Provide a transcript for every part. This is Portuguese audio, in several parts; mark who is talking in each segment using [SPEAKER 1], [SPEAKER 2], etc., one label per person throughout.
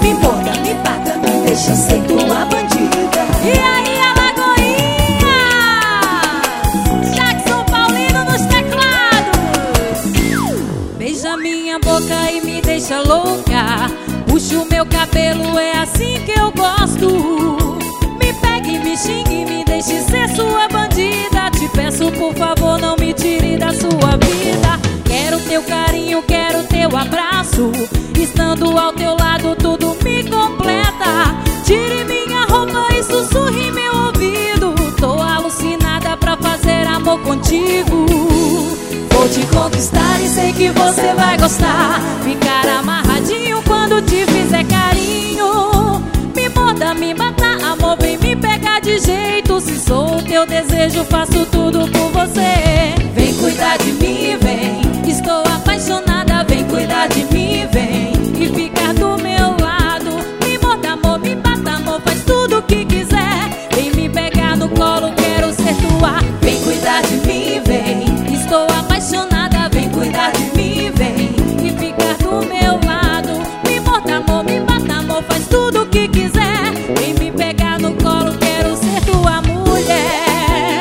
[SPEAKER 1] Me morda, me bata, me deixa ser tua bandida.
[SPEAKER 2] E aí, Alagoinha? Jackson Paulino nos teclados. Beija minha boca e me deixa louca. Puxa o meu cabelo, é assim que eu gosto. Me pegue e me xingue, me deixe ser sua bandida. Te peço, por favor, não me tire da sua vida. Quero teu carinho, quero teu abraço. Estando ao teu lado tudo me completa. Tire minha roupa e sussurre meu ouvido. Tô alucinada pra fazer amor contigo. Vou te conquistar e sei que você vai gostar. Ficar amarradinho quando te fizer carinho. Me morda, me mata, amor, vem me pegar de jeito. Se sou o teu desejo, faço tudo por você. Vem cuidar de mim, vem. Estou apaixonada, vem cuidar de mim, vem. E ficar do meu lado. Me morda, amor, me mata, amor, faz tudo o que quiser. Vem me pegar no colo, quero ser tua. Vem cuidar de mim, vem. Estou apaixonada, vem cuidar de mim, vem. E ficar do meu lado. Me morda, amor, me mata, amor, faz tudo o que quiser. Vem me pegar no colo, quero ser tua mulher.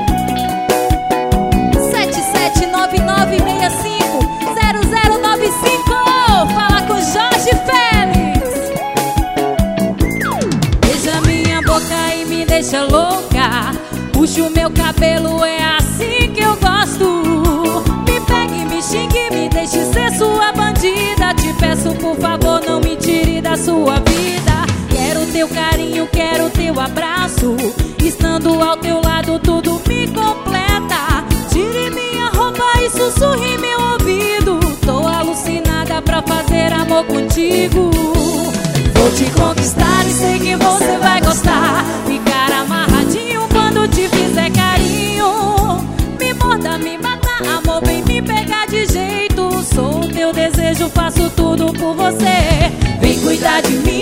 [SPEAKER 2] 7799650095. Fala com Jorge Félix. Beija minha boca e me deixa louca. Puxa o meu cabelo, é assim que eu gosto. Me pegue, me xingue, me deixe ser sua bandida. Te peço, por favor, não me tire da sua vida. Quero teu carinho, quero teu abraço. Estando ao teu lado tudo me completa. Tire minha roupa e sussurre meu ouvido. Tô alucinada pra fazer amor contigo. Vou te conquistar e sei que você vai gostar. Ficar amarradinho quando te fizer carinho. Me morda, me mata, amor, vem me pegar de jeito. Sou o teu desejo, faço tudo por você. Vem cuidar de mim,